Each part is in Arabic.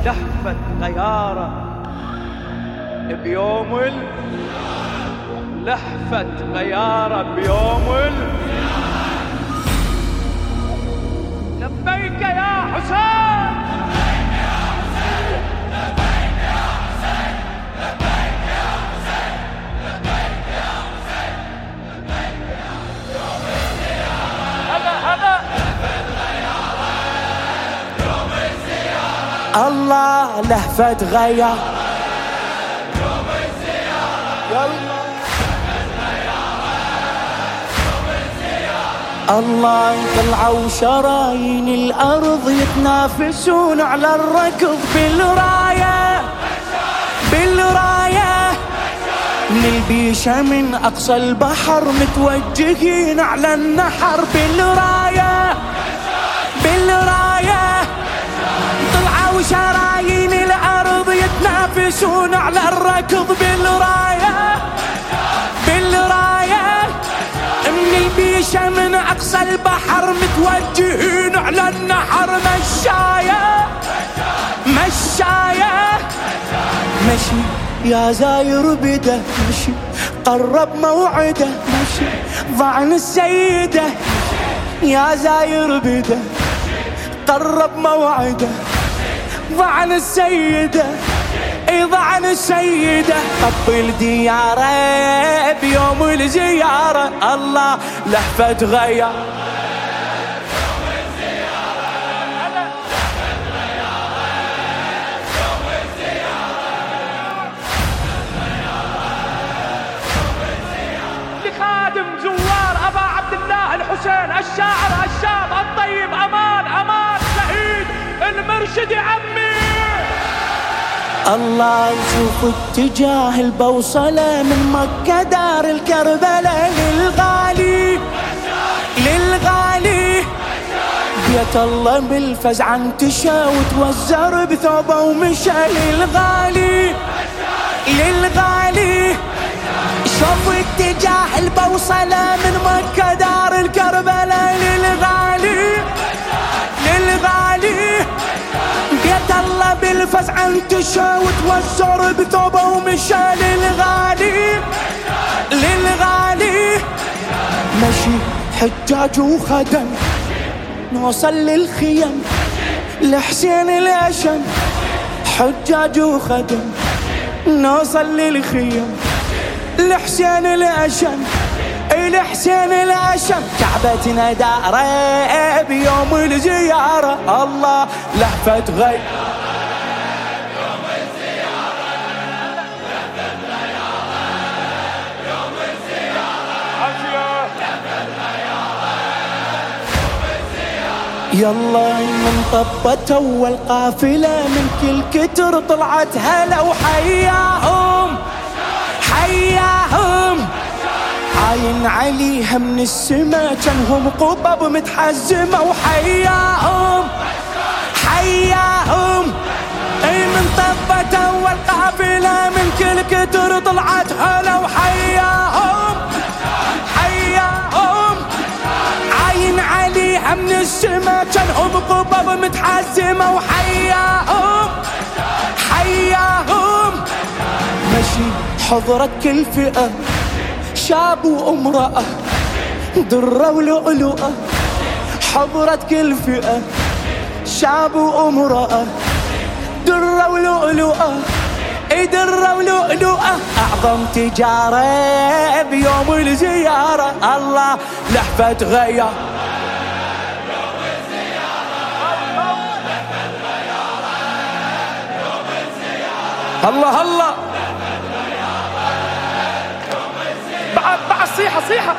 لهفة غيارة بيوم لهفة غيارة بيوم لبيك يا حسين، لبيك يا حسين، لبيك يا حسين، لبيك يا حسين، لبيك يا حسين، يوم الزيارة هذا يوم الزيارة، الله لهفة غيارة يوم الزيارة، يا الله الله طلعوا شرايين الأرض يتنافسون على الركض بالراية بالراية، من البيشة من أقصى البحر متوجهين على النحر بالراية بالراية، طلعوا شرايين الأرض يتنافسون على الركض بالراية بالراية، من البيشة من أقصى البحر متوجهين على النحر مشاية مشاية مشي يا زاير بده مشي قرب موعده مشي ضعن السيدة يا زاير بده قرب موعده ضعن السيدة ضعن السيدة قبل دياره بيوم الزيارة الله لهفة غيارة يوم الزيارة لهفة غيارة يوم الزيارة لخادم زوار أبا عبد الله الحسين الشاعر الشاب الطيب أمان سعيد المرشد عمي، الله شوف اتجاه البوصلة من مكة دار الكربلاء للغالي للغالي، بيت الله بالفزع انتشى وتوزر بثوبه ومشى للغالي للغالي، شوف اتجاه البوصلة من مكة دار الكربلاء للغالي للغالي، بيت الله بالفزع انتشى وتوزر بثوبه ومشى للغالي للغالي، مشي حجاج وخدم نوصل للخيم لحسين الأشم، حجاج وخدم نوصل للخيم لحسين الأشم لحسين الأشم، كعبتنا داره بيوم الزيارة الله لهفة غيارة يوم الزيارة لهفة غيارة يوم الزيارة لهفة غيارة يوم الزيارة، يلا من طبت أول قافلة من كل كتر طلعت هلا وحياهم حياهم، عاين عليها من السما جنهم قبب متحزمة وحياهم حياهم، اي من طبت أول قافلة من كل كتر طلعت هلا وحياهم حياهم، عاين عليها من السما جنهم قبب متحزمة وحياهم حياهم، مشي حضرت كل فئة شاب وامرأة درة ولؤلؤة، حضرت كل فئة شاب وامرأة درة ولؤلؤة درة ولؤلؤة، أعظم تجارة بيوم الزيارة الله لهفة غيارة يوم الزيارة لهفة غيارة يوم الزيارة الله الله بعد صيحة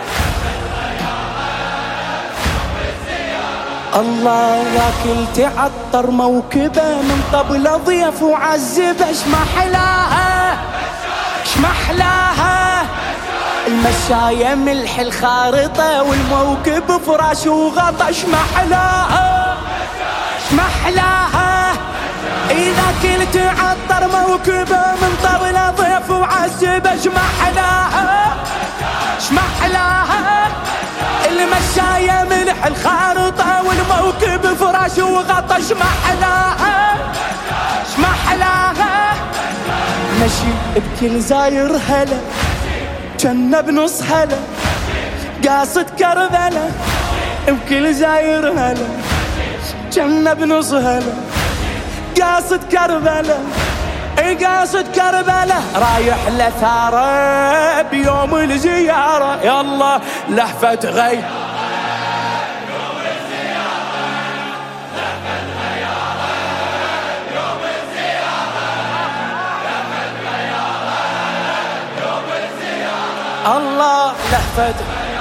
الله راكل تعطر موكبه من قبل ضيف وعذبه شمحلاها شمحلاها، المشاية ملح الخارطة والموكب فراش وغطا شمحلاها شمحلاها، إذا كنت تعطر موكبه من قبل ضيف وعذبه شمحلاها شمحلاها، المشاية ملح الخارطة والموكب فراش وغطا شمحلاها مشي بكل زاير هلا جنة بنص هلا قاصد كربلة بكل زاير هلا جنة بنص هلا قاصد كربلة قاصد كربلة رايح لثارة بيوم الزيارة يلا لهفة غير الله لهفة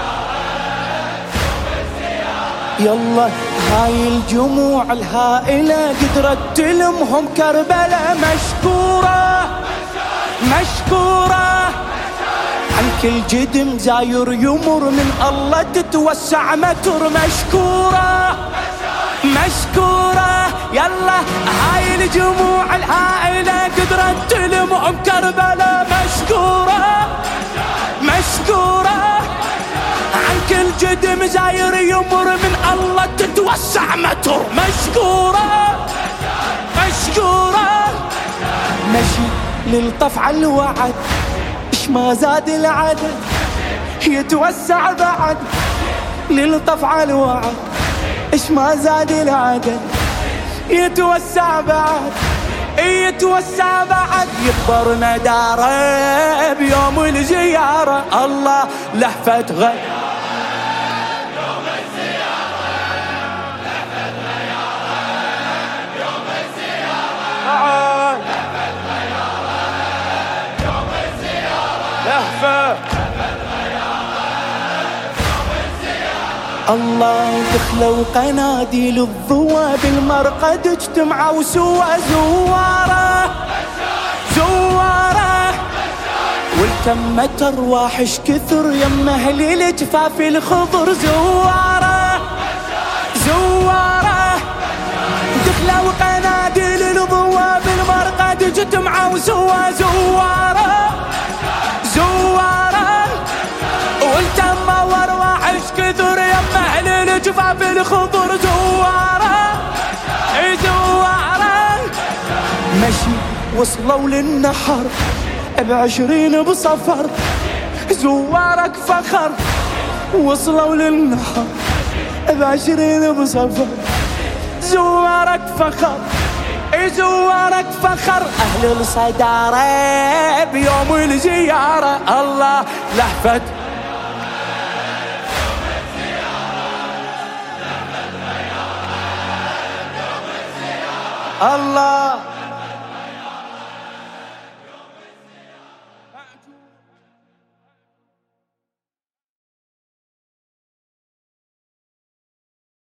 يلا هاي الجموع الهائلة قدرت تلمهم كربلة مشكورة مشكورة عن كل جدم زاير يمر من الله تتوسع متر مشكورة مشكورة يلا هاي الجموع الهائلة قدرت تلمهم كربلة مشكورة مشكورة عن كل جدم زاير يمر من الله تتوسع متر مشكورة مشكورة مشي للطفع الوعد اش ما زاد العدد يتوسع بعد للطفع الوعد اش ما زاد العدد يتوسع بعد يتوسع بعد يكبر مداره بيوم الزيارة الله لهفة غير يوم الزيارة لهفة غيارة يوم الزيارة لهفة غيارة يوم الزيارة لهفة الله دخلوا قناديل الضوى بالمرقد اجتمعوا سوا زواره زواره والتمت ارواح اش كثر يم اهل الجفاف الخضر زواره زواره دخلوا قناديل الضوى بالمرقد اجتمعوا سوا زواره زواره والتم وارواح اش كثر يم اهل الجفاف الخضر زواره زواره مشي وصلوا للنحر ب20 بصفر زوارك فخر وصلوا للنحر ب20 بصفر زوارك فخر زوارك فخر اهل الصدارة بيوم الزيارة الله لهفة الله